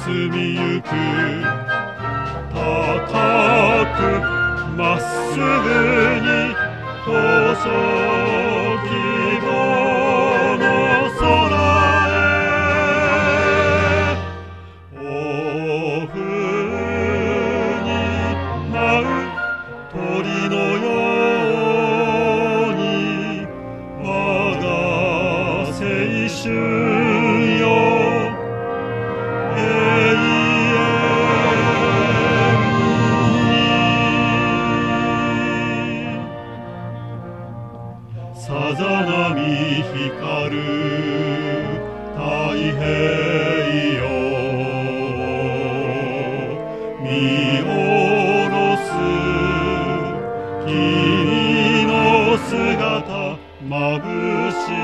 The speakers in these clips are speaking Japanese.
進みゆく高くまっすぐに途上希望の空へオフに舞う鳥のように我が青春よ永遠にさざ波光る太平洋見下ろす君の姿眩しい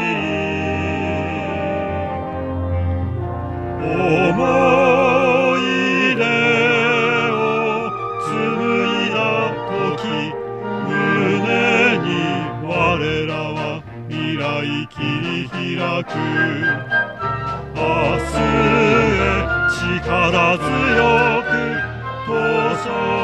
思い出を紡いだ時胸に我らは未来切り開く明日へ力強く途上